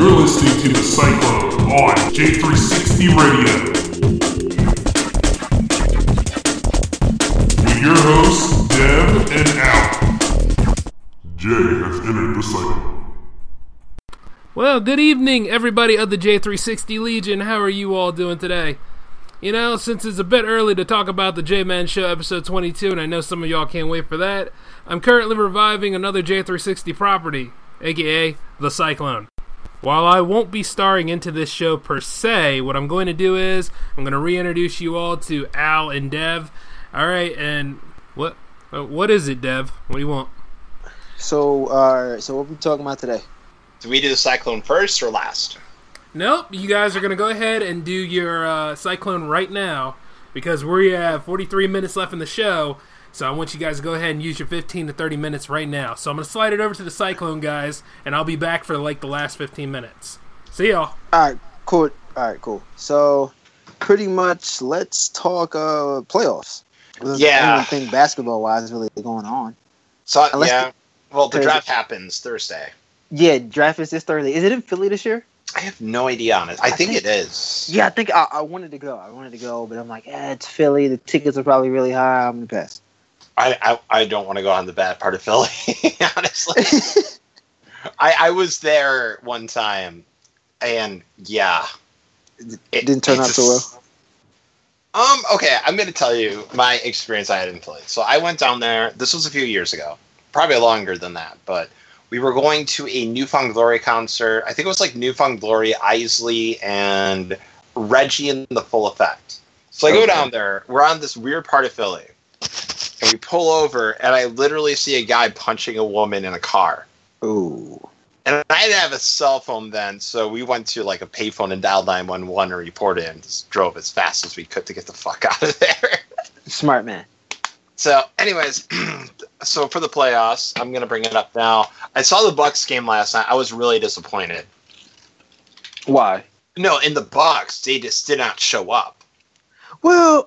You're listening to The Cyclone on J360 Radio. With your hosts, Dev and Al. Jay has entered the Cyclone. Well, good evening, everybody of the J360 Legion. How are you all doing today? You know, since it's a bit early to talk about the J-Man Show episode 22, and I know some of y'all can't wait for that, I'm currently reviving another J360 property, aka The Cyclone. While I won't be starring into this show per se, what I'm going to do is I'm going to reintroduce you all to Al and Dev. All right, and what is it, Dev? What do you want? So what are we talking about today? Do we do the Cyclone first or last? Nope, you guys are going to go ahead and do your Cyclone right now because we have 43 minutes left in the show, so I want you guys to go ahead and use your 15 to 30 minutes right now. So I'm going to slide it over to the Cyclone guys, and I'll be back for like the last 15 minutes. See y'all. All right, cool. So pretty much let's talk playoffs. Yeah. I don't think basketball-wise is really going on. So, Unless the draft happens Thursday. Yeah, draft is this Thursday. Is it in Philly this year? I have no idea on it. I think it is. Yeah, I think I wanted to go. But I'm like, it's Philly. The tickets are probably really high. I'm going to pass. I don't want to go on the bad part of Philly, honestly. I was there one time, and yeah. It didn't turn out so well? Okay, I'm going to tell you my experience I had in Philly. So I went down there. This was a few years ago. Probably longer than that, but we were going to a New Found Glory concert. I think it was like New Found Glory, Isley, and Reggie in the Full Effect. So I go down there. We're on this weird part of Philly. And we pull over, and I literally see a guy punching a woman in a car. Ooh. And I didn't have a cell phone then, so we went to like a payphone and dialed 911 and reported it and just drove as fast as we could to get the fuck out of there. Smart man. So, anyways, so for the playoffs, I'm going to bring it up now. I saw the Bucks game last night. I was really disappointed. Why? No, in the Bucks, they just did not show up. Well,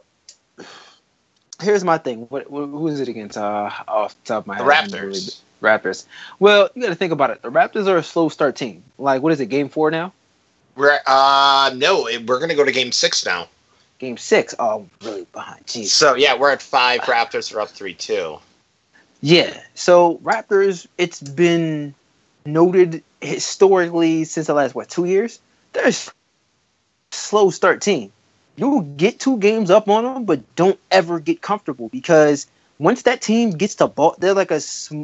here's my thing. Who is it against? Off the top of my head. The Raptors. Raptors. Well, you got to think about it. The Raptors are a slow start team. Like, what is it? Game 4 now? We're going to go to Game 6 now. Game 6. Oh, I'm really behind. Jeez. So yeah, we're at 5. Raptors are up 3-2. Yeah. So Raptors, it's been noted historically since the last 2 years. They're a slow start team. You'll get 2 games up on them, but don't ever get comfortable because once that team gets the ball, they're like a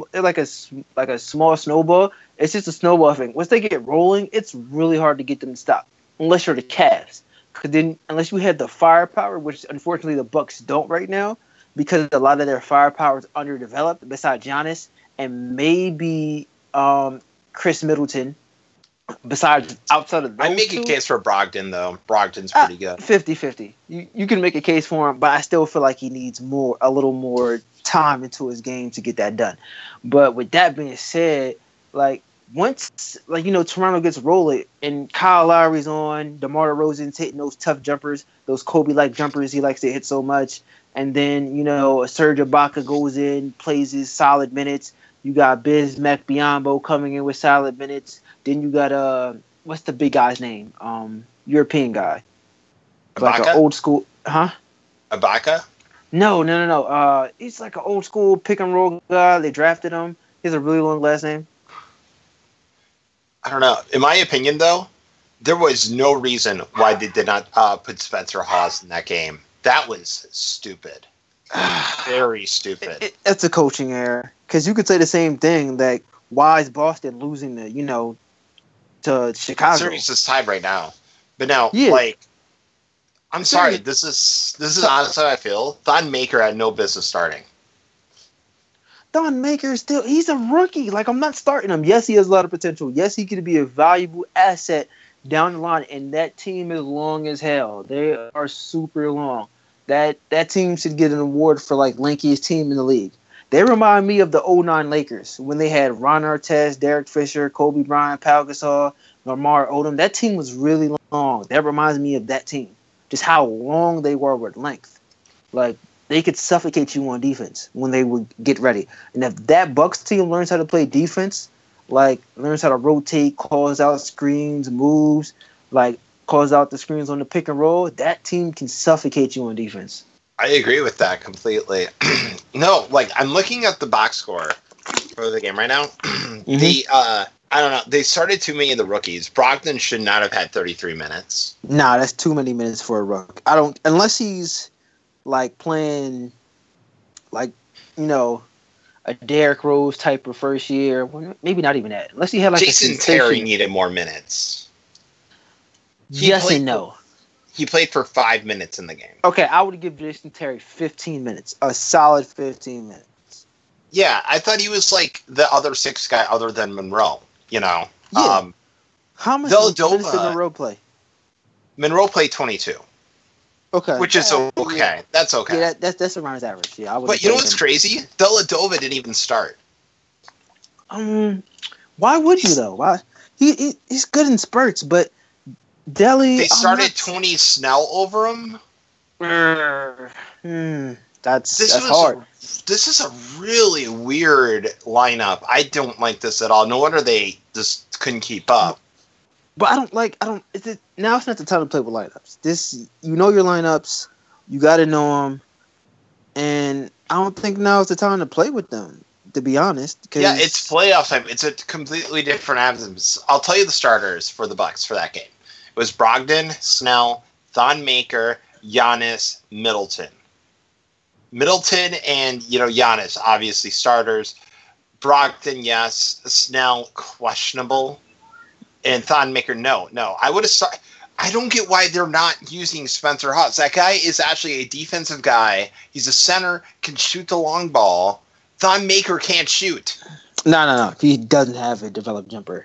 small snowball. It's just a snowball thing. Once they get rolling, it's really hard to get them to stop, unless you're the Cavs. Because then, unless you have the firepower, which unfortunately the Bucks don't right now, because a lot of their firepower is underdeveloped, besides Giannis and maybe Chris Middleton. Besides, outside of those I make a case for Brogdon, though. Brogdon's pretty good. 50-50. You can make a case for him, but I still feel like he needs a little more time into his game to get that done. But with that being said, like, once, Toronto gets rolling and Kyle Lowry's on, DeMar DeRozan's hitting those tough jumpers, those Kobe-like jumpers he likes to hit so much, and then, Serge Ibaka goes in, plays his solid minutes. You got Bismack Biyombo coming in with solid minutes. Then you got, what's the big guy's name? European guy. Like an old school, huh? Ibaka? No. He's like an old school pick and roll guy. They drafted him. He has a really long last name. I don't know. In my opinion, though, there was no reason why they did not put Spencer Hawes in that game. That was stupid. Very stupid. It's a coaching error. Because you could say the same thing that why is Boston losing to Chicago? Series is tied right now. But now, I'm sorry. This is honestly how I feel. Thon Maker had no business starting. Thon Maker he's a rookie. Like, I'm not starting him. Yes, he has a lot of potential. Yes, he could be a valuable asset down the line. And that team is long as hell. They are super long. That team should get an award for lankiest team in the league. They remind me of the 2009 Lakers when they had Ron Artest, Derek Fisher, Kobe Bryant, Pau Gasol, Lamar Odom. That team was really long. That reminds me of that team. Just how long they were with length. Like, they could suffocate you on defense when they would get ready. And if that Bucks team learns how to play defense, like learns how to rotate, calls out screens, moves, like calls out the screens on the pick and roll, that team can suffocate you on defense. I agree with that completely. No, like I'm looking at the box score for the game right now. Mm-hmm. I don't know. They started too many of the rookies. Brogdon should not have had 33 minutes. Nah, that's too many minutes for a rook. I don't, unless he's like playing, like, you know, a Derrick Rose type of first year. Well, maybe not even that. Unless he had like Jason Terry needed more minutes. Yes and no. He played for 5 minutes in the game. Okay, I would give Jason Terry 15 minutes. A solid 15 minutes. Yeah, I thought he was like the other sixth guy other than Monroe, you know. Yeah. How much minutes did Monroe play? Monroe played 22. Okay. Which is okay. Yeah. That's okay. Yeah, that's around his average. Yeah, but you know what's crazy? Dellavedova didn't even start. Why would you though? Why? He's good in spurts, but They started Tony Snell over him. That's hard. This is a really weird lineup. I don't like this at all. No wonder they just couldn't keep up. But now it's not the time to play with lineups. You know your lineups. You got to know them. And I don't think now is the time to play with them, to be honest. Yeah, it's playoff time. It's a completely different absence. I'll tell you the starters for the Bucks for that game. It was Brogdon, Snell, Thon Maker, Giannis, Middleton. Middleton and, Giannis, obviously starters. Brogdon, yes. Snell, questionable. And Thon Maker, no. I would have started. I don't get why they're not using Spencer Hawes. That guy is actually a defensive guy. He's a center, can shoot the long ball. Thon Maker can't shoot. No. He doesn't have a developed jumper.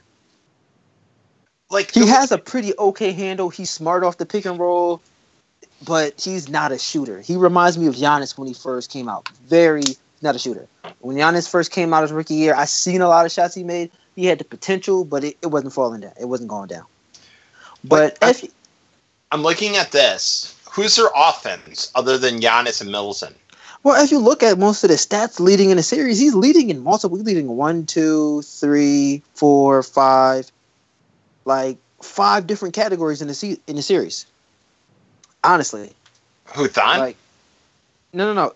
Like he has a pretty okay handle. He's smart off the pick and roll, but he's not a shooter. He reminds me of Giannis when he first came out. Not a shooter. When Giannis first came out his rookie year, I seen a lot of shots he made. He had the potential, but it wasn't falling down. It wasn't going down. But I'm looking at this. Who's their offense other than Giannis and Middleton? Well, if you look at most of the stats leading in the series, he's leading in multiple. He's leading 1, 2, 3, 4, 5, like 5 different categories in the series. Honestly. Who, Thon? Like, no.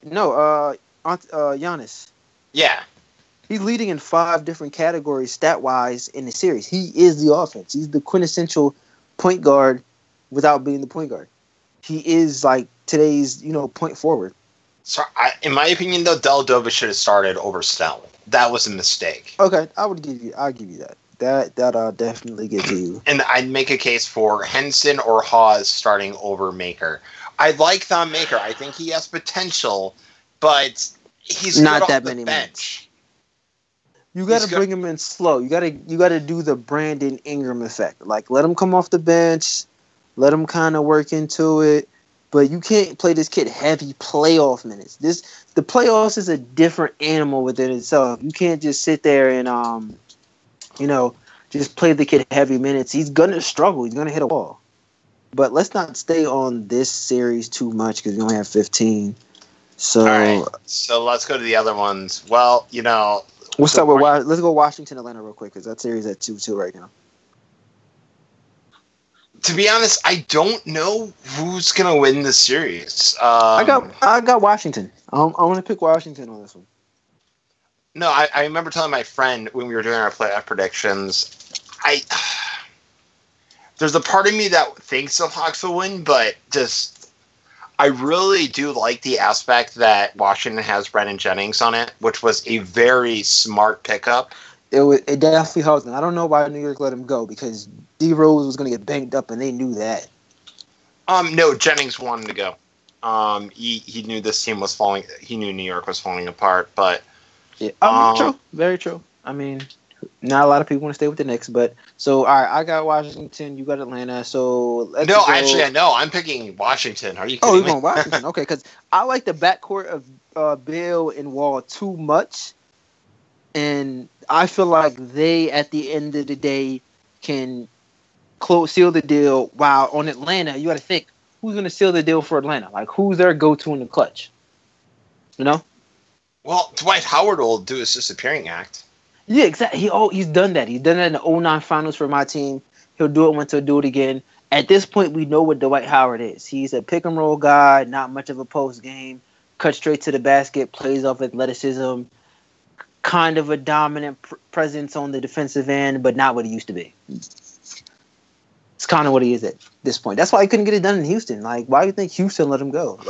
Giannis. Yeah. He's leading in 5 different categories stat-wise in the series. He is the offense. He's the quintessential point guard without being the point guard. He is like today's, point forward. So, in my opinion, though, Dellavedova should have started over Snell. That was a mistake. Okay, I'll give you that. That I'll definitely give to you. And I'd make a case for Henson or Hawes starting over Maker. I like Thon Maker. I think he has potential, but he's not good that off the many bench. minutes. You got to bring him in slow. You got to do the Brandon Ingram effect. Like let him come off the bench, let him kind of work into it. But you can't play this kid heavy playoff minutes. The playoffs is a different animal within itself. You can't just sit there and just play the kid heavy minutes. He's gonna struggle. He's gonna hit a wall. But let's not stay on this series too much because we only have 15. So, all right. So let's go to the other ones. Well, let's start with let's go Washington, Atlanta real quick because that series is at 2-2 right now. To be honest, I don't know who's gonna win the series. I got Washington. I'm gonna pick Washington on this one. No, I remember telling my friend when we were doing our playoff predictions. There's a part of me that thinks the Hawks will win, but I really do like the aspect that Washington has Brandon Jennings on it, which was a very smart pickup. It definitely helps them. I don't know why New York let him go because D Rose was going to get banged up, and they knew that. No, Jennings wanted to go. He knew this team was falling. He knew New York was falling apart, but yeah, true, very true. I mean, not a lot of people want to stay with the Knicks, but so all right, I got Washington, you got Atlanta. So actually, I know I'm picking Washington. Are you kidding me? You're going Washington? Okay, because I like the backcourt of Bill and Wall too much. And I feel like they, at the end of the day, can seal the deal. While on Atlanta, you got to think, who's going to seal the deal for Atlanta? Like, who's their go-to in the clutch? Well, Dwight Howard will do his disappearing act. Yeah, exactly. He's done that. He's done that in the 2009 finals for my team. He'll do it once he'll do it again. At this point, we know what Dwight Howard is. He's a pick and roll guy, not much of a post game, cut straight to the basket, plays off athleticism, kind of a dominant presence on the defensive end, but not what he used to be. It's kind of what he is at this point. That's why he couldn't get it done in Houston. Like, why do you think Houston let him go?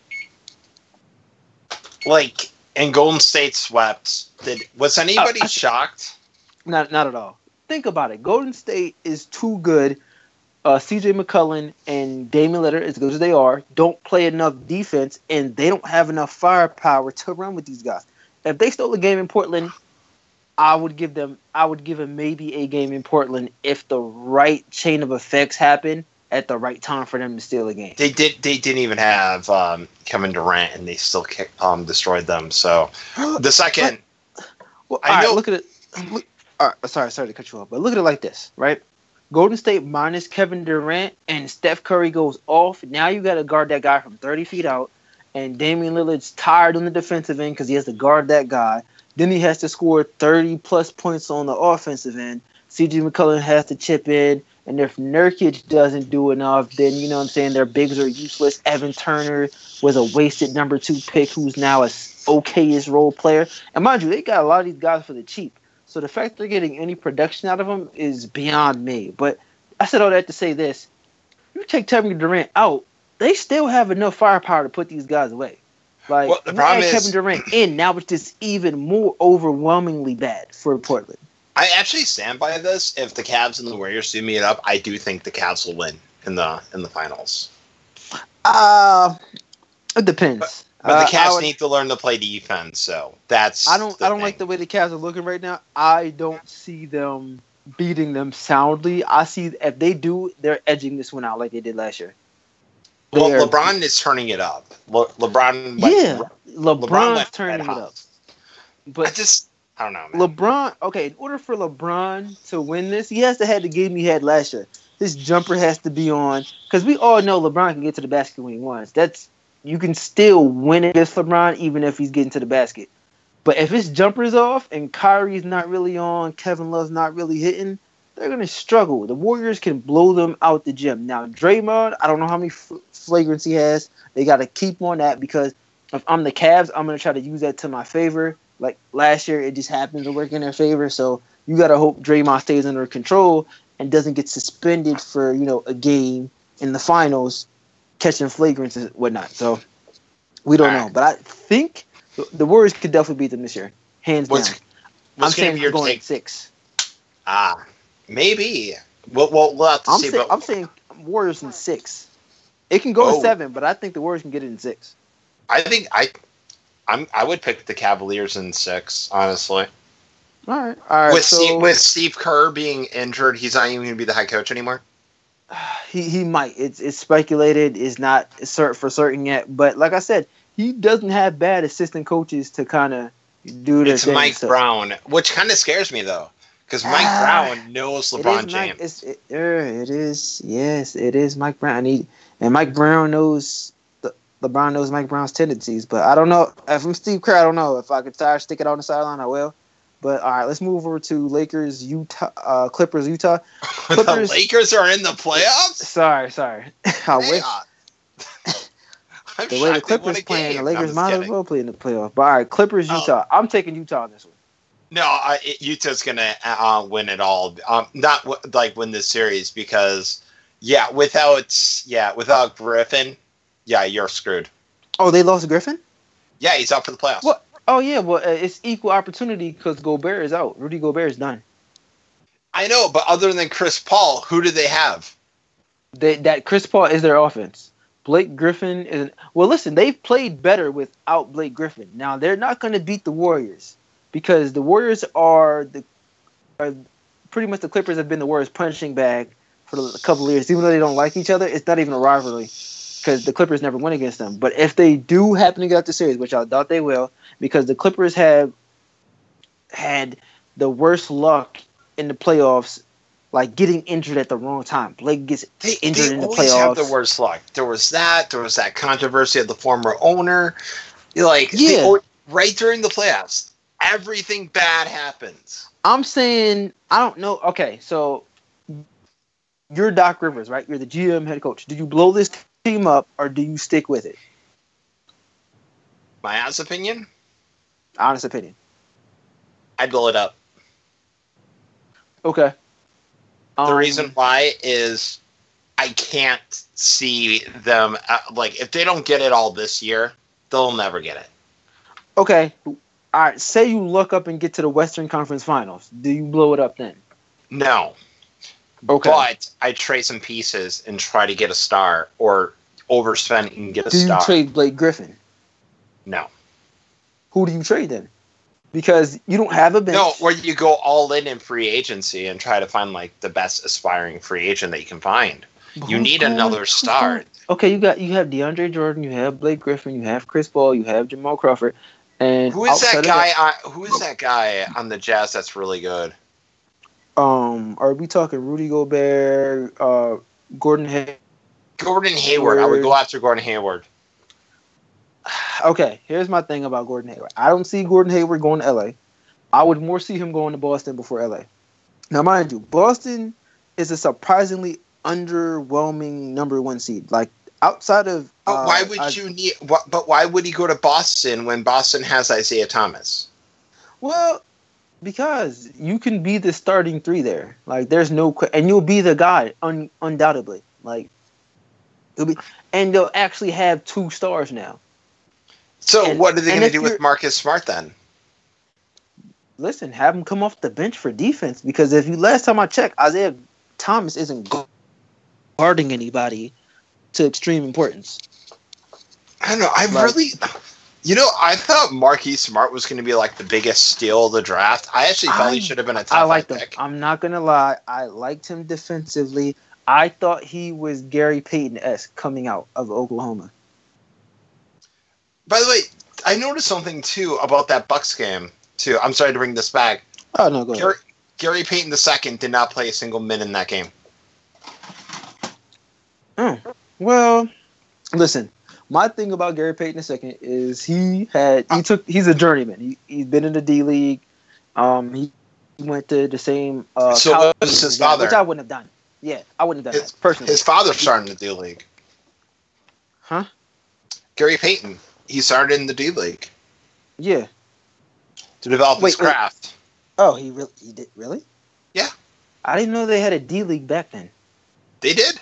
Like, and Golden State swept. Was anybody shocked? Not at all. Think about it. Golden State is too good. C.J. McCollum and Damian Lillard, as good as they are, don't play enough defense, and they don't have enough firepower to run with these guys. If they stole a game in Portland, I would give them maybe a game in Portland if the right chain of effects happen at the right time for them to steal a game. They didn't even have Kevin Durant, and they still destroyed them. So the second, look at it. All right, sorry to cut you off, but look at it like this, right? Golden State minus Kevin Durant and Steph Curry goes off. Now you got to guard that guy from 30 feet out, and Damian Lillard's tired on the defensive end because he has to guard that guy. Then he has to score 30-plus points on the offensive end. C.J. McCollum has to chip in, and if Nurkic doesn't do enough, then, you know what I'm saying, their bigs are useless. Evan Turner was a wasted number 2 pick who's now a okay-ish role player. And mind you, they got a lot of these guys for the cheap. So the fact they're getting any production out of them is beyond me. But I said all that to say this. You take Kevin Durant out, they still have enough firepower to put these guys away. Like, well, the problem is Kevin Durant in, now it's just even more overwhelmingly bad for Portland. I actually stand by this. If the Cavs and the Warriors do meet up, I do think the Cavs will win in the finals. It depends. But the Cavs need to learn to play defense, so that's. I don't like the way the Cavs are looking right now. I don't see them beating them soundly. I see if they do, they're edging this one out like they did last year. Well, LeBron is turning it up. LeBron's turning it up. But I don't know, man. LeBron, okay, in order for LeBron to win this, he has to have the game he had last year. His jumper has to be on, because we all know LeBron can get to the basket when he wants. You can still win against LeBron even if he's getting to the basket. But if his jumper's off and Kyrie's not really on, Kevin Love's not really hitting, they're going to struggle. The Warriors can blow them out the gym. Now, Draymond, I don't know how many flagrants he has. They got to keep on that, because if I'm the Cavs, I'm going to try to use that to my favor. Like last year, it just happened to work in their favor. So you got to hope Draymond stays under control and doesn't get suspended for, a game in the finals, catching flagrants and whatnot. So we don't know. But I think the Warriors could definitely beat them this year. Hands down. I'm saying you're going 6. Maybe. We'll have to see. I'm saying Warriors in 6. It can go in 7, but I think the Warriors can get it in 6. I think I would pick the Cavaliers in 6, honestly. All right. With Steve Kerr being injured, he's not even going to be the head coach anymore. He might. It's speculated. It's not for certain yet. But like I said, he doesn't have bad assistant coaches to kind of do their thing. It's Mike Brown, which kind of scares me though, because Mike Brown knows LeBron James. It is. Yes, it is Mike Brown. And Mike Brown knows. LeBron knows Mike Brown's tendencies. But I don't know. If I'm Steve Kerr, I don't know. If I could stick it on the sideline, I will. But all right, let's move over to Clippers, Utah. Clippers. The Lakers are in the playoffs? Sorry. I wish. The way the Clippers playing, the Lakers might as well play in the playoffs. But all right, Clippers, Utah. I'm taking Utah in this one. No, Utah's gonna win it all. Not win this series, because without Griffin, you're screwed. Oh, they lost Griffin? Yeah, he's out for the playoffs. What? Oh, yeah, well, it's equal opportunity because Gobert is out. Rudy Gobert is done. I know, but other than Chris Paul, who do they have? That Chris Paul is their offense. Blake Griffin isn't. Well, listen, they've played better without Blake Griffin. Now, they're not going to beat the Warriors because the Warriors are pretty much the Clippers have been the Warriors' punching bag for a couple of years. Even though they don't like each other, it's not even a rivalry because the Clippers never win against them. But if they do happen to get out the series, which I doubt they will, because the Clippers have had the worst luck in the playoffs, like getting injured at the wrong time. Blake gets injured in the playoffs. They always have the worst luck. There was that controversy of the former owner. Right during the playoffs, everything bad happens. I'm saying, I don't know. Okay, so you're Doc Rivers, right? You're the GM head coach. Do you blow this team up or do you stick with it? My honest opinion? Honest opinion. I'd blow it up. Okay. The reason why is I can't see them, if they don't get it all this year, they'll never get it. Okay. All right. Say you look up and get to the Western Conference Finals. Do you blow it up then? No. Okay. But I trade some pieces and try to get a star or overspend and get a Do star. you trade Blake Griffin? No. Who do you trade then? Because you don't have a bench. No, or you go all in free agency and try to find the best aspiring free agent that you can find. But You need another star. Okay, you have DeAndre Jordan, you have Blake Griffin, you have Chris Paul, you have Jamal Crawford, and Who is that outside of guy? Who is that guy on the Jazz that's really good? Are we talking Rudy Gobert, Gordon Hayward? Gordon Hayward. I would go after Gordon Hayward. Okay, here's my thing about Gordon Hayward. I don't see Gordon Hayward going to LA. I would more see him going to Boston before LA. Now, mind you, Boston is a surprisingly underwhelming number one seed. Outside of, But why would you need? But why would he go to Boston when Boston has Isaiah Thomas? Well, because you can be the starting three there. There's no, and you'll be the guy undoubtedly. You'll be, and they'll actually have 2 stars now. So what are they going to do with Marcus Smart then? Listen, have him come off the bench for defense because last time I checked, Isaiah Thomas isn't guarding anybody to extreme importance. I don't know. I thought Marquise Smart was going to be the biggest steal of the draft. I actually felt he should have been a top 5 pick. I'm not going to lie. I liked him defensively. I thought he was Gary Payton-esque coming out of Oklahoma. By the way, I noticed something too about that Bucks game too. I'm sorry to bring this back. Oh no, go ahead. Gary Payton II did not play a single minute in that game. Well, listen. My thing about Gary Payton II is he's a journeyman. He's been in the D League. He went to the same. So what was his father? Which I wouldn't have done. Yeah, I wouldn't have done that personally. His father started in the D League. Huh? Gary Payton. He started in the D League. Yeah. To develop his craft. Oh, he did really? Yeah. I didn't know they had a D League back then. They did.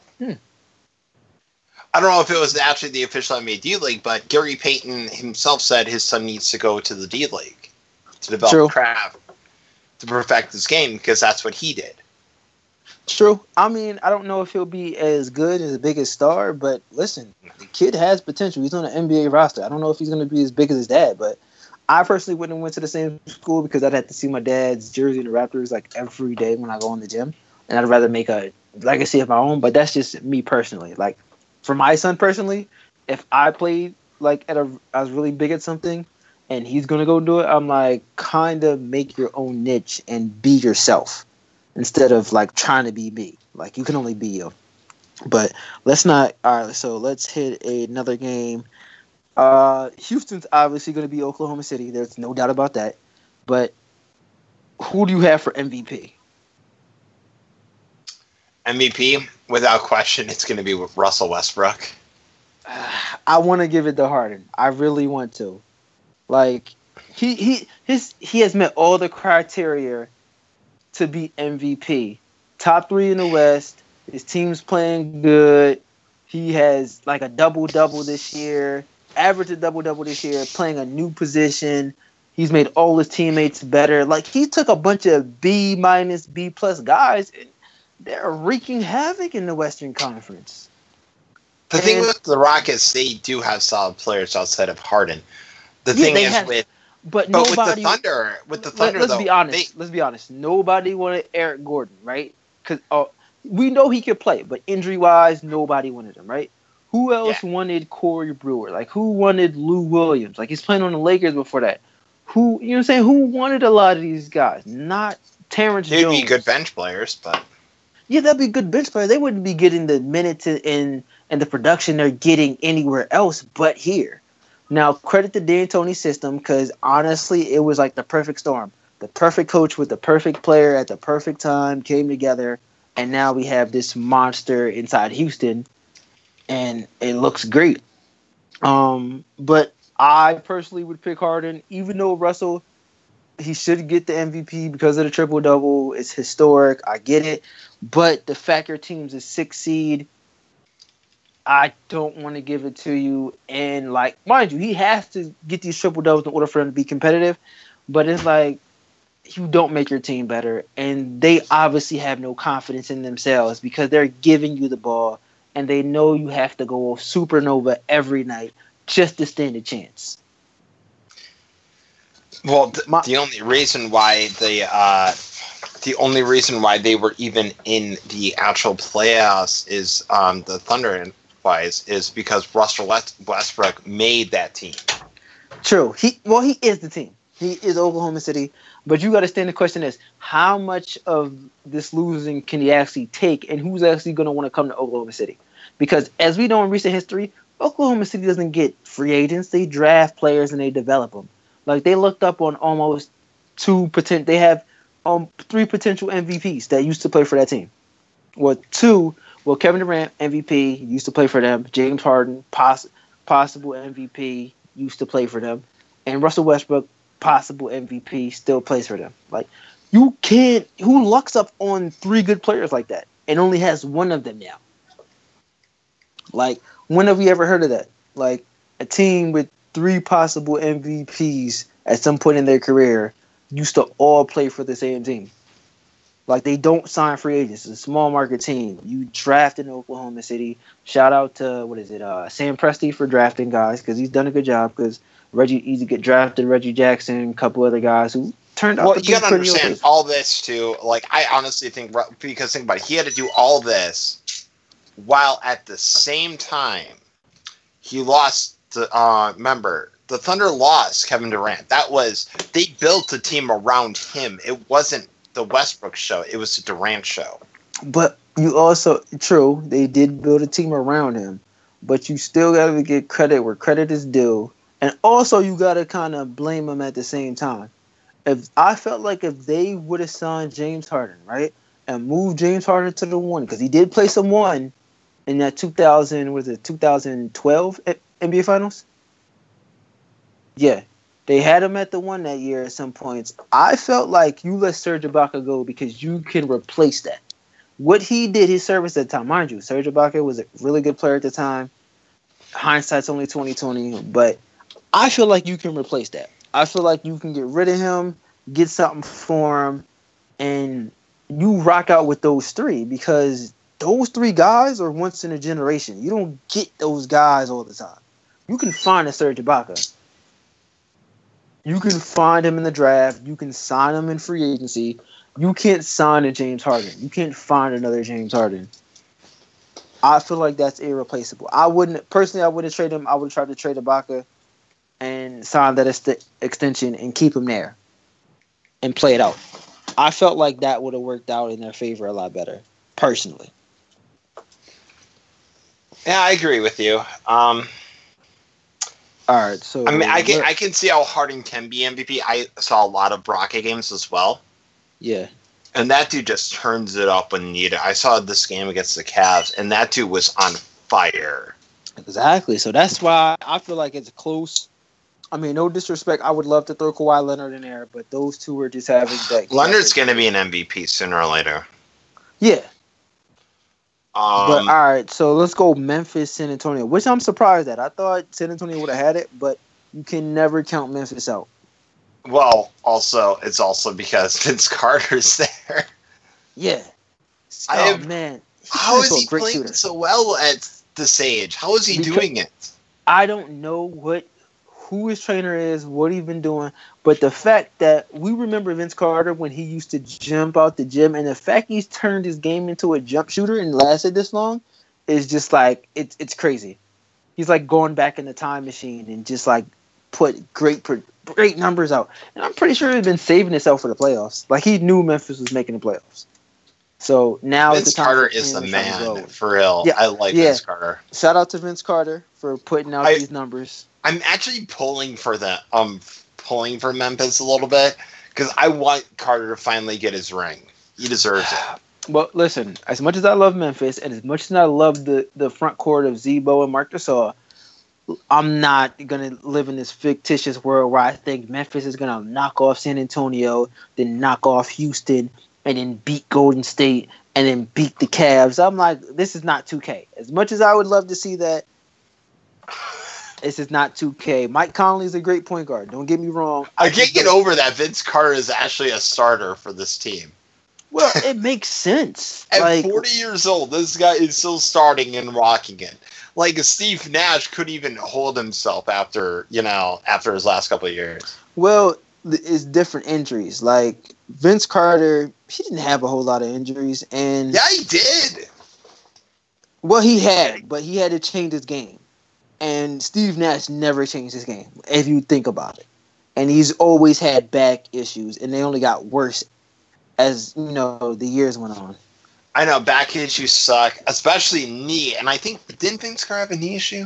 I don't know if it was actually the official NBA D League, but Gary Payton himself said his son needs to go to the D League to develop craft, to perfect his game, because that's what he did. True. I mean, I don't know if he'll be as good as the biggest star, but listen, the kid has potential. He's on an NBA roster. I don't know if he's going to be as big as his dad, but I personally wouldn't have went to the same school because I'd have to see my dad's jersey in the Raptors every day when I go in the gym, and I'd rather make a legacy of my own. But that's just me personally. For my son personally, if I played I was really big at something, and he's going to go do it, I'm kind of make your own niche and be yourself. Instead of trying to be me. You can only be you. But let's not. All right, so let's hit another game. Houston's obviously going to be Oklahoma City. There's no doubt about that. But who do you have for MVP? MVP, without question, it's going to be with Russell Westbrook. I want to give it to Harden. I really want to. He has met all the criteria to be MVP. Top 3 in the West. His team's playing good. He has a double-double this year. Averaged a double-double this year. Playing a new position. He's made all his teammates better. He took a bunch of B-, B+ guys, and they're wreaking havoc in the Western Conference. The thing with the Rockets, they do have solid players outside of Harden. The thing is with the Thunder, let's be honest. Let's be honest. Nobody wanted Eric Gordon, right? Because we know he could play, but injury-wise, nobody wanted him, right? Who else wanted Corey Brewer? Who wanted Lou Williams? He's playing on the Lakers before that. Who, you know what I'm saying? Who wanted a lot of these guys? Not Terrence Jones. They'd be good bench players, but... Yeah, that'd be good bench players. They wouldn't be getting the minutes and the production they're getting anywhere else but here. Now, credit the D'Antoni system because honestly, it was like the perfect storm. The perfect coach with the perfect player at the perfect time came together, and now we have this monster inside Houston, and it looks great. But I personally would pick Harden, even though Russell, he should get the MVP because of the triple double. It's historic. I get it, but the fact your team's a 6th seed, I don't want to give it to you. And like, mind you, he has to get these triple doubles in order for him to be competitive. But it's like, you don't make your team better, and they obviously have no confidence in themselves because they're giving you the ball, and they know you have to go supernova every night just to stand a chance. Well, the only reason why they were even in the actual playoffs is the Thunder wise is because Russell Westbrook made that team. True. He is the team. He is Oklahoma City. But you got to stand the question is, how much of this losing can he actually take, and who's actually going to want to come to Oklahoma City? Because as we know in recent history, Oklahoma City doesn't get free agents. They draft players and they develop them. Like, they looked up on almost they have 3 potential MVPs that used to play for that team. Kevin Durant, MVP, used to play for them. James Harden, possible MVP, used to play for them. And Russell Westbrook, possible MVP, still plays for them. Like, you can't. Who lucks up on 3 good players like that and only has one of them now? Like, when have we ever heard of that? Like, a team with 3 possible MVPs at some point in their career used to all play for the same team. Like, they don't sign free agents. It's a small market team. You draft in Oklahoma City. Shout out to Sam Presti for drafting guys because he's done a good job. Because Reggie get drafted, Reggie Jackson, a couple other guys who turned out. Well, to be you gotta pretty understand okay. all this too. Like, I honestly think because think about it, he had to do all this while at the same time he lost. Remember, the Thunder lost Kevin Durant. They built a team around him. It wasn't the Westbrook show. It was the Durant show. But you also, true, they did build a team around him. But you still got to get credit where credit is due. And also you got to kind of blame him at the same time. I felt like if they would have signed James Harden, right, and moved James Harden to the 1, because he did play some 1 in that 2012 NBA Finals? Yeah. They had him at the 1 that year at some points. I felt like you let Serge Ibaka go because you can replace that. What he did, his service at the time, mind you, Serge Ibaka was a really good player at the time. Hindsight's only 20/20, but I feel like you can replace that. I feel like you can get rid of him, get something for him, and you rock out with those 3 because those 3 guys are once in a generation. You don't get those guys all the time. You can find a Serge Ibaka. You can find him in the draft. You can sign him in free agency. You can't sign a James Harden. You can't find another James Harden. I feel like that's irreplaceable. I wouldn't trade him. I would try to trade Ibaka and sign that extension and keep him there and play it out. I felt like that would have worked out in their favor a lot better, personally. Yeah, I agree with you. All right, so I mean, I can see how Harden can be MVP. I saw a lot of Brockett games as well. Yeah. And that dude just turns it up when needed. I saw this game against the Cavs, and that dude was on fire. Exactly. So that's why I feel like it's close. I mean, no disrespect. I would love to throw Kawhi Leonard in there, but those 2 are just having that. Leonard's going to be an MVP sooner or later. Yeah. But all right, so let's go Memphis, San Antonio, which I'm surprised at. I thought San Antonio would have had it, but you can never count Memphis out. Well, it's also because Vince Carter's there. Yeah. Man. How is he playing so well at this age? How is he doing it? I don't know who his trainer is, what he's been doing, but the fact that we remember Vince Carter when he used to jump out the gym, and the fact he's turned his game into a jump shooter and lasted this long is just like it's crazy. He's like going back in the time machine and just like put great numbers out. And I'm pretty sure he's been saving himself for the playoffs. Like, he knew Memphis was making the playoffs. So now Vince Carter is the man, for real. Yeah, I like Vince Carter. Shout out to Vince Carter for putting out these numbers. I'm actually pulling for Memphis a little bit because I want Carter to finally get his ring. He deserves it. Well, listen, as much as I love Memphis and as much as I love the front court of Zebo and Marc Gasol, I'm not going to live in this fictitious world where I think Memphis is going to knock off San Antonio, then knock off Houston, and then beat Golden State, and then beat the Cavs. I'm like, this is not 2K. As much as I would love to see that, this is not 2K. Mike Conley is a great point guard. Don't get me wrong. I can't get over that Vince Carter is actually a starter for this team. Well, it makes sense. At 40 years old, this guy is still starting and rocking it. Like Steve Nash couldn't even hold himself after his last couple of years. Well, it's different injuries. Like Vince Carter, he didn't have a whole lot of injuries, and yeah, he did. Well, he had, but he had to change his game. And Steve Nash never changed his game, if you think about it. And he's always had back issues, and they only got worse as the years went on. I know back issues suck, especially knee. And I think didn't Vince Carter have a knee issue?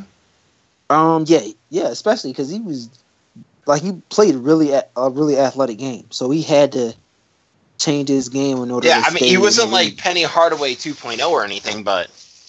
Yeah, especially because he was he played a really athletic game, so he had to change his game in order. Yeah, I mean he wasn't like Penny Hardaway 2.0 or anything, but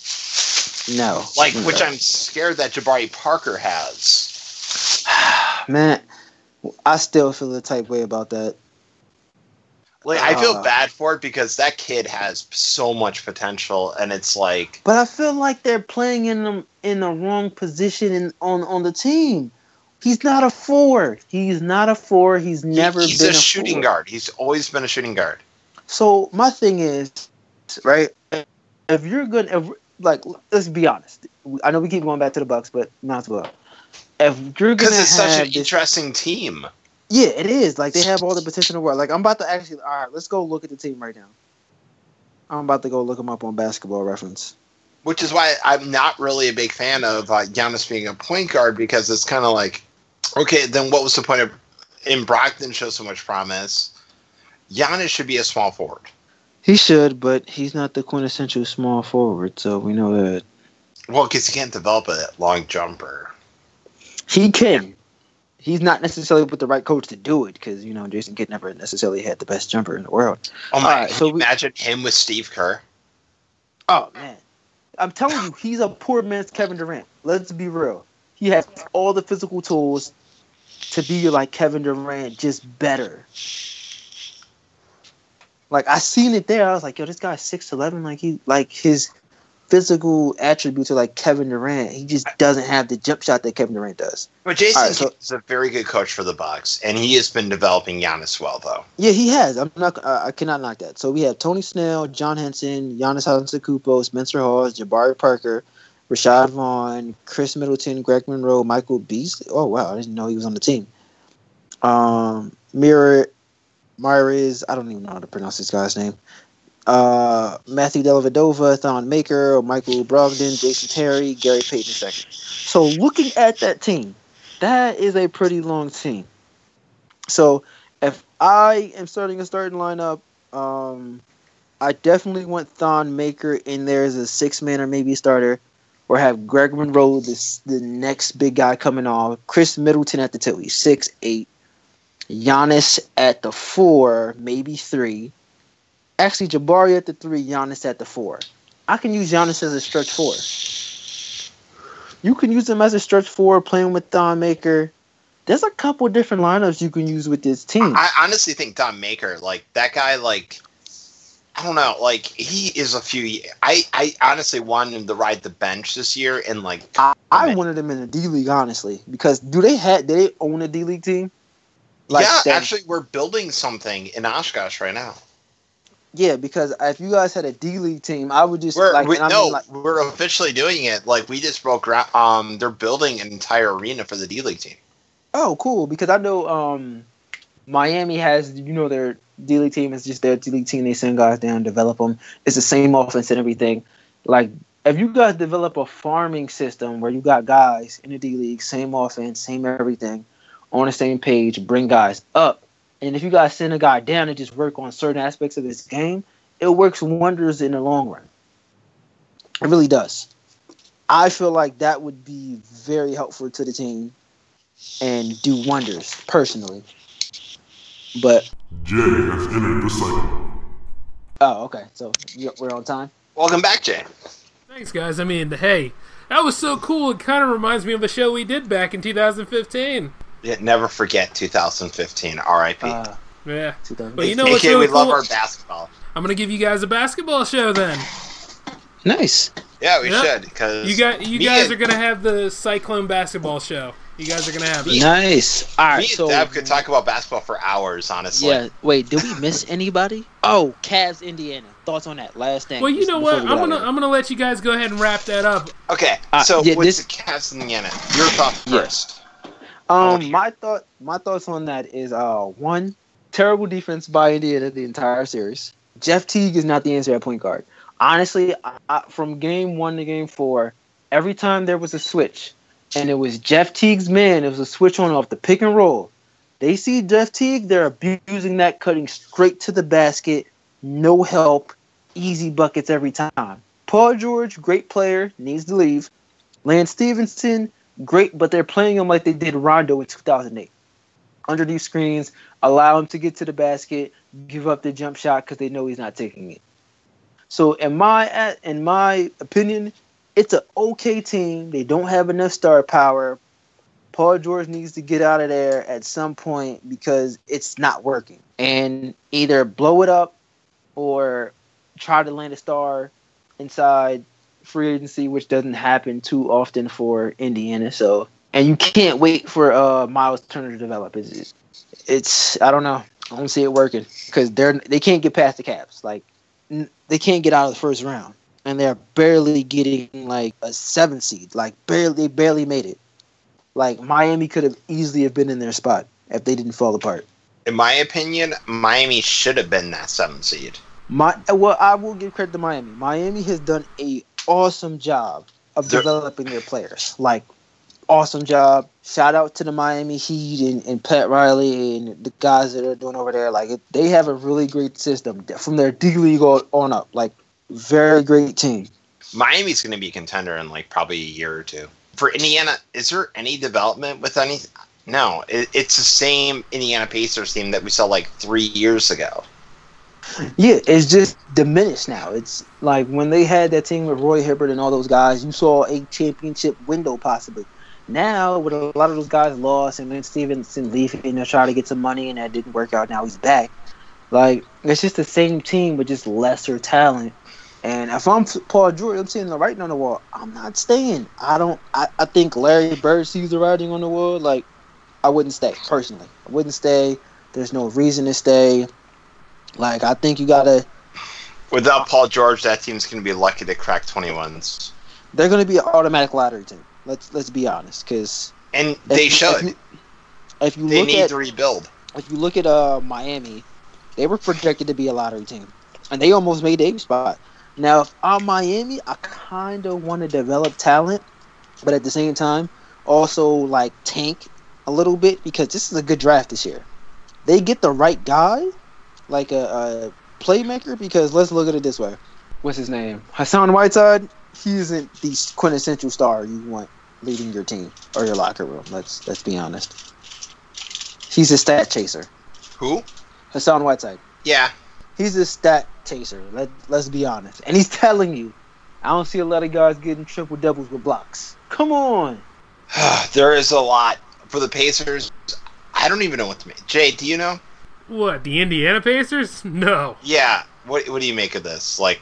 no, which I'm scared that Jabari Parker has. Man, I still feel the type way about that. Like I feel bad for it because that kid has so much potential, and it's like. But I feel like they're playing in the wrong position on the team. He's not a forward. He's not a forward. He's never been a shooting guard. He's always been a shooting guard. So my thing is, right? If you're good, let's be honest. I know we keep going back to the Bucks, but not as well. If you're gonna, because it's such an interesting team. Yeah, it is. Like, they have all the potential in the world. Like, I'm about to actually... All right, let's go look at the team right now. I'm about to go look them up on Basketball Reference. Which is why I'm not really a big fan of Giannis being a point guard, because it's kind of like, okay, then what was the point of... And Brogdon shows so much promise. Giannis should be a small forward. He should, but he's not the quintessential small forward, so we know that. Well, because he can't develop a long jumper. He can. He's not necessarily with the right coach to do it because, Jason Kidd never necessarily had the best jumper in the world. Oh, my. Can you imagine him with Steve Kerr? Oh, man. I'm telling you, he's a poor man's Kevin Durant. Let's be real. He has all the physical tools to be like Kevin Durant, just better. Like, I seen it there. I was like, yo, this guy's 6'11". Like his physical attributes are like Kevin Durant. He just doesn't have the jump shot that Kevin Durant does. But Jason Kidd is a very good coach for the Bucks, and he has been developing Giannis well, though. Yeah, he has. I cannot knock that. So we have Tony Snell, John Henson, Giannis Antetokounmpo, Spencer Hawes, Jabari Parker, Rashad Vaughn, Chris Middleton, Greg Monroe, Michael Beasley. Oh wow, I didn't know he was on the team. Myriz, I don't even know how to pronounce this guy's name. Matthew Dellavedova, Thon Maker, Michael Brogdon, Jason Terry, Gary Payton II. So looking at that team, that is a pretty long team. So if I am starting a starting lineup, I definitely want Thon Maker in there as a 6-man or maybe starter, or have Greg Monroe, the next big guy coming off. Chris Middleton at the 2, he's 6'8". Giannis at the 4, maybe 3. Actually, Jabari at the 3, Giannis at the 4. I can use Giannis as a stretch 4. You can use him as a stretch 4, playing with Thon Maker. There's a couple different lineups you can use with this team. I honestly think Thon Maker, that guy, I don't know, he is a few. I honestly wanted him to ride the bench this year, and I wanted him in the D League, honestly, because do they own a D League team? Actually, we're building something in Oshkosh right now. Yeah, because if you guys had a D League team, I would just we're officially doing it. We just broke ground. They're building an entire arena for the D League team. Oh, cool! Because I know Miami has their D League team is just their D League team. They send guys down, develop them. It's the same offense and everything. If you guys develop a farming system where you got guys in the D League, same offense, same everything, on the same page, bring guys up. And if you guys send a guy down and just work on certain aspects of his game, it works wonders in the long run. It really does. I feel like that would be very helpful to the team. and do wonders personally. But Jay has entered the cycle. okay, so we're on time. Welcome back, Jay. Thanks, guys. I mean, hey, that was so cool. It kind of reminds me of a show we did back in 2015. Yeah, never forget 2015. R.I.P. Yeah. 2000. But you know what's AKA, really we love cool? our basketball. I'm going to give you guys a basketball show then. Nice. Yeah, we Yeah. should, because You guys are going to have the Cyclone basketball show. You guys are going to have it. Nice. All right, me so and Deb could talk about basketball for hours, honestly. yeah. Wait, did we miss anybody? Oh, Cavs, Indiana. Thoughts on that? Last thing. Well, you know what? before we I'm get out of gonna let you guys go ahead and wrap that up. Okay, yeah, with this- the Cavs and Indiana, your thoughts Yeah. first. here. My thoughts on that is one, terrible defense by Indiana the entire series. Jeff Teague is not the answer at point guard. Honestly, from game 1 to game 4, every time there was a switch and it was Jeff Teague's man, it was a switch on off the pick and roll. They see Jeff Teague, they're abusing that, cutting straight to the basket, no help, easy buckets every time. Paul George, great player, needs to leave. Lance Stevenson, great, but they're playing him like they did Rondo in 2008. Underneath screens, allow him to get to the basket, give up the jump shot because they know he's not taking it. So in my opinion, it's an okay team. They don't have enough star power. Paul George needs to get out of there at some point because it's not working. And either blow it up or try to land a star inside free agency, which doesn't happen too often for Indiana. So, and you can't wait for Miles Turner to develop. It's I don't know. I don't see it working because they can't get past the Cavs. Like they can't get out of the first round, and they're barely getting like a 7 seed. Like they barely made it. Like Miami could have easily have been in their spot if they didn't fall apart. In my opinion, Miami should have been that 7 seed. I will give credit to Miami. Miami has done a awesome job of developing their players. Like, awesome job. Shout out to the Miami Heat and Pat Riley and the guys that are doing over there. Like, they have a really great system from their D League on up. Like, very great team. Miami's going to be a contender in like probably a year or two. For Indiana, is there any development with any? No, it's the same Indiana Pacers team that we saw like 3 years ago. Yeah, it's just diminished now. It's like when they had that team with Roy Hibbert and all those guys, you saw a championship window possibly. Now, with a lot of those guys lost and then Stevenson leaving, they're trying to get some money and that didn't work out. Now he's back. Like, it's just the same team with just lesser talent. And if I'm Paul George, I'm seeing the writing on the wall. I'm not staying. I think Larry Bird sees the writing on the wall. Like, I wouldn't stay, personally. I wouldn't stay. There's no reason to stay. Like, I think you gotta. Without Paul George, that team's going to be lucky to crack 21s. They're going to be an automatic lottery team. Let's be honest, because And they should. If you They look need at to rebuild. if you look at Miami, they were projected to be a lottery team, and they almost made a spot. Now, if I'm Miami, I kind of want to develop talent, but at the same time, also like tank a little bit because this is a good draft this year. They get the right guy, like a playmaker. Because let's look at it this way: what's his name? Hassan Whiteside. He isn't the quintessential star you want leading your team or your locker room. Let's be honest. He's a stat chaser. Who? Hassan Whiteside. Yeah. He's a stat chaser. Let's be honest. And he's telling you, I don't see a lot of guys getting triple doubles with blocks. Come on. There is a lot. For the Pacers, I don't even know what to make. Jay, do you know? What, the Indiana Pacers? No. Yeah. What do you make of this? Like,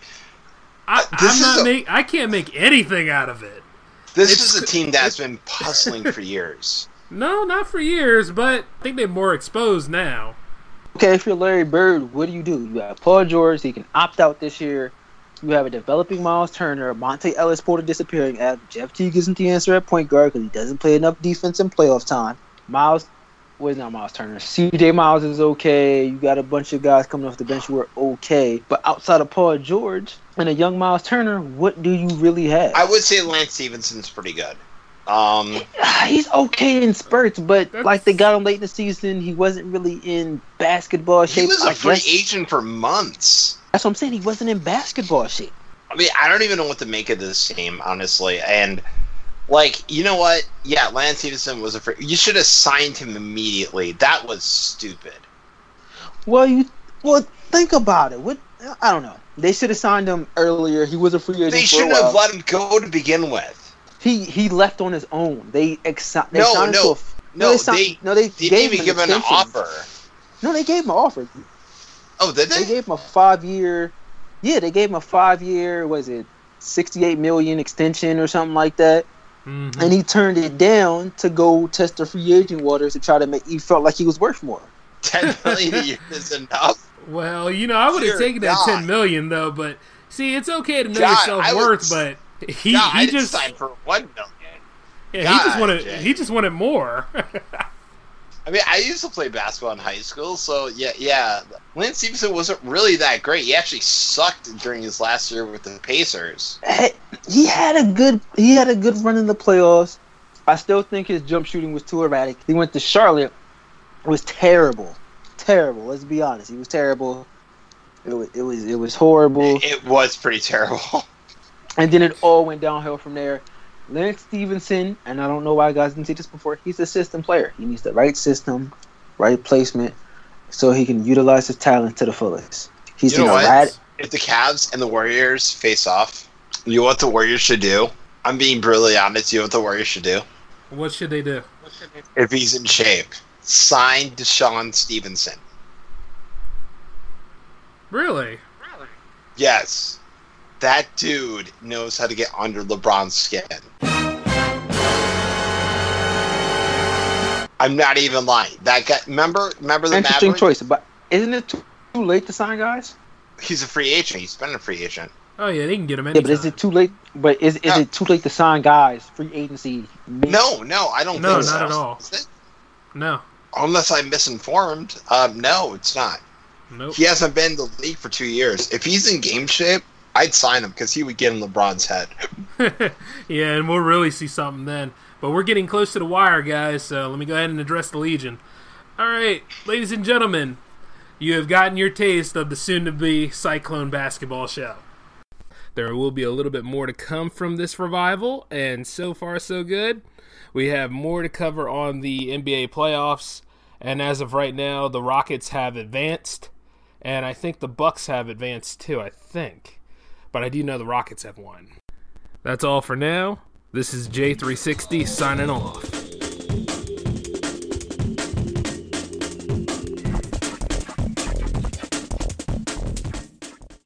I can't make anything out of it. this is a team that's been puzzling for years. No, not for years, but I think they're more exposed now. Okay, if you're Larry Bird, what do? You have Paul George. He can opt out this year. You have a developing Miles Turner. Monte Ellis Porter disappearing. Jeff Teague isn't the answer at point guard because he doesn't play enough defense in playoff time. Miles Turner? CJ Miles is okay. You got a bunch of guys coming off the bench who are okay. But outside of Paul George and a young Miles Turner, what do you really have? I would say Lance Stevenson's pretty good. He's okay in spurts, but like they got him late in the season, he wasn't really in basketball shape. He was a free agent for months. That's what I'm saying. He wasn't in basketball shape. I mean, I don't even know what to make of this team, honestly. And Like, you know what? Yeah, Lance Stevenson was a free. You should have signed him immediately. That was stupid. Well, think about it. I don't know. They should have signed him earlier. He was a free agent. They shouldn't have let him go to begin with. He left on his own. They gave him an offer. No, they gave him an offer. Oh, did they? They gave him a 5-year. Yeah, they gave him a 5-year. Was it $68 million extension or something like that? Mm-hmm. And he turned it down to go test the free agent waters to try to make. He felt like he was worth more. $10 million a year is enough. Well, I would have taken that $10 million though, but see, it's okay to know your self-worth, but he just signed for $1 million. Yeah, he just wanted more. I mean, I used to play basketball in high school, so yeah. Lance Stevenson wasn't really that great. He actually sucked during his last year with the Pacers. He had a good run in the playoffs. I still think his jump shooting was too erratic. He went to Charlotte. It was terrible. Let's be honest. He was terrible. It was horrible. It was pretty terrible. And then it all went downhill from there. Lance Stevenson, and I don't know why guys didn't see this before, he's a system player. He needs the right system, right placement, so he can utilize his talent to the fullest. He's you know what? If the Cavs and the Warriors face off, you know what the Warriors should do? I'm being brutally honest. You know what the Warriors should do? What should they do? If he's in shape, sign Deshaun Stevenson. Really? Yes. That dude knows how to get under LeBron's skin. I'm not even lying. That guy, remember the interesting Maverick? choice, but isn't it too late to sign guys? He's a free agent. He's been a free agent. Oh yeah, they can get him anytime. Yeah, but is it too late? But is it too late to sign guys? Free agency? No, I don't think so. No, not at all. Is it? No. Unless I'm misinformed. No, it's not. Nope. He hasn't been in the league for 2 years. If he's in game shape, I'd sign him because he would get in LeBron's head. Yeah, and we'll really see something then. But we're getting close to the wire, guys, so let me go ahead and address the Legion. All right, ladies and gentlemen, you have gotten your taste of the soon-to-be Cyclone basketball show. There will be a little bit more to come from this revival, and so far so good. We have more to cover on the NBA playoffs, and as of right now, the Rockets have advanced, and I think the Bucks have advanced too, I think. But I do know the Rockets have won. That's all for now. This is J360 signing off.